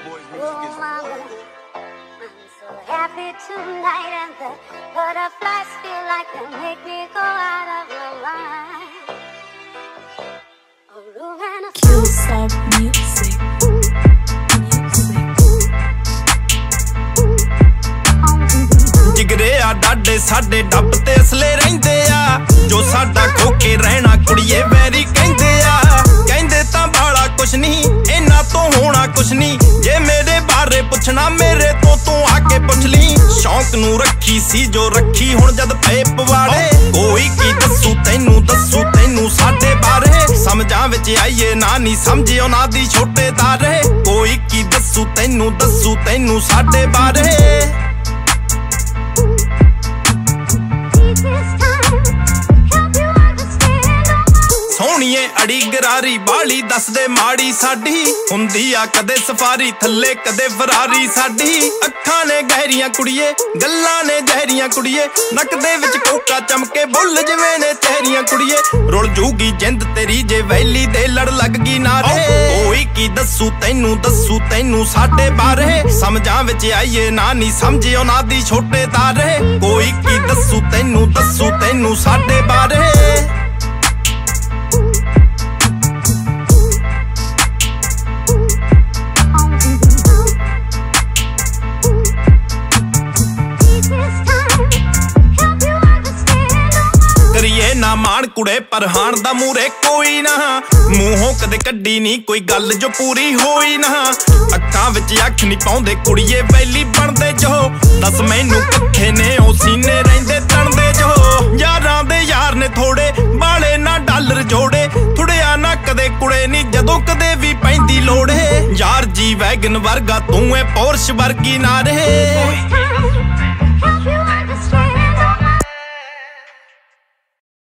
so happy tonight, and the butterflies feel like they make me go out of my mind. A room and a Killstar Music. ਜਿਗਰੇ ਆ ਡਾਡੇ ਸਾਡੇ ਡੱਬ ਤੇ ਅਸਲੇ ਰਹਿੰਦੇ ਆ ਜੋ ਸਾਡਾ ਖੋ ਕੇ ਰਹਿਣਾ ਕੁੜੀਏ ਵੈਰੀ ਕਹਿੰਦੇ ਆ ਕਹਿੰਦੇ ਤਾਂ ਬਾਲਾ ਕੁਛ ਨਹੀਂ ਇਹਨਾਂ ਤੋਂ ਹੋਣਾ ਕੁਛ ਨਹੀਂ ਜੇ ਮੇਰੇ ਬਾਰੇ ਪੁੱਛਣਾ ਮੇਰੇ ਤੋਂ ਤੂੰ ਆ ਕੇ ਪੁੱਛ ਲਈ ਸ਼ੌਂਕ ਨੂੰ ਰੱਖੀ ਸੀ ਜੋ ਰੱਖੀ ਹੁਣ ਜਦ ਪਏ ਪਵਾੜੇ ਕੋਈ ਕੀ ਦੱਸੂ ਤੈਨੂੰ ਸਾਡੇ ਬਾਰੇ ਸਮਝਾਂ ਵਿੱਚ ਆਈਏ ਨਾ ਨਹੀਂ ਸਮਝੇ ਉਹਨਾਂ ਦੀ ਛੋਟੇ ਤਾਰੇ ਕੋਈ ਕੀ ਦੱਸੂ ਤੈਨੂੰ ਸਾਡੇ ਬਾਰੇ ਸੋਹਣੀਏ ਅੜੀ ਗਰਾਰੀ ਬਾਲੀ ਦੱਸਦੇ ਮਾੜੀ ਸਾਡੀ ਹੁੰਦੀ ਆ ਕਦੇ ਸਫਾਰੀ ਥੱਲੇ ਕਦੇ ਫਰਾਰੀ ਸਾਡੀ ਅੱਖਾਂ ਨੇ ਗਹਿਰੀਆਂ ਕੁੜੀਏ ਗੱਲਾਂ ਨੇ ਜ਼ਹਿਰੀਆਂ ਕੁੜੀਏ ਨੱਕ ਦੇ ਵਿੱਚ ਕੋਕਾ ਚਮਕੇ ਬੁੱਲ ਜਿਵੇਂ ਨੇ ਚਿਹਰੀਆਂ ਕੁੜੀਏ ਰੁਲ ਜੂਗੀ ਜਿੰਦ ਤੇਰੀ ਜੇ ਵੈਲੀ ਦੇ ਲੜ ਲੱਗ ਗਈ ਨਾਰੇ ਕੋਈ ਕੀ ਦੱਸੂ ਤੈਨੂੰ ਸਾਡੇ ਬਾਰੇ ਸਮਝਾਂ ਵਿੱਚ ਆਈਏ ਨਾ ਨਹੀਂ ਸਮਝੇ ਉਹਨਾਂ ਦੀ ਛੋਟੇ ਤਾਰੇ ਕੋਈ ਕੀ ਦੱਸੂ ਤੈਨੂੰ ਸਾਡੇ ਬਾਰੇ ਕਰੀਏ ਨਾ ਮਾਣ ਕੁੜੇ ਪਰਹਾਨ ਦਾ ਮੂਰੇ ਕੋਈ ਨਾ ਮੂੰਹੋਂ ਕਦੇ ਕੱਢੀ ਨਹੀਂ ਕੋਈ ਗੱਲ ਜੋ ਪੂਰੀ ਹੋਈ ਨਾ ਅੱਖਾਂ ਵਿੱਚ ਅੱਖ ਨਹੀਂ ਪਾਉਂਦੇ ਕੁੜੀਏ ਵੈਲੀ ਬਣਦੇ ਜੋ ਦੱਸ ਮੈਨੂੰ ਕਿੱਥੇ ਨੇ ਉਹ ਸੀਨੇ ਰਹਿੰਦੇ ਤਣਦੇ ਜੋ ਯਾਰਾਂ ਦੇ ਯਾਰ ਨੇ ਥੋੜੇ ਬਾਲੇ ਨਾ ਡਾਲਰ ਜੋੜੇ ਥੁੜਿਆ ਨਾ ਕਦੇ ਕੁੜੇ ਨਹੀਂ ਜਦੋਂ ਕਦੇ ਵੀ ਪੈਂਦੀ ਲੋੜੇ ਯਾਰ ਜੀ ਵੈਗਨ ਵਰਗਾ ਤੂੰ ਐ ਪੋਰਸ਼ ਵਰਗੀ ਨਾ ਰਹੇ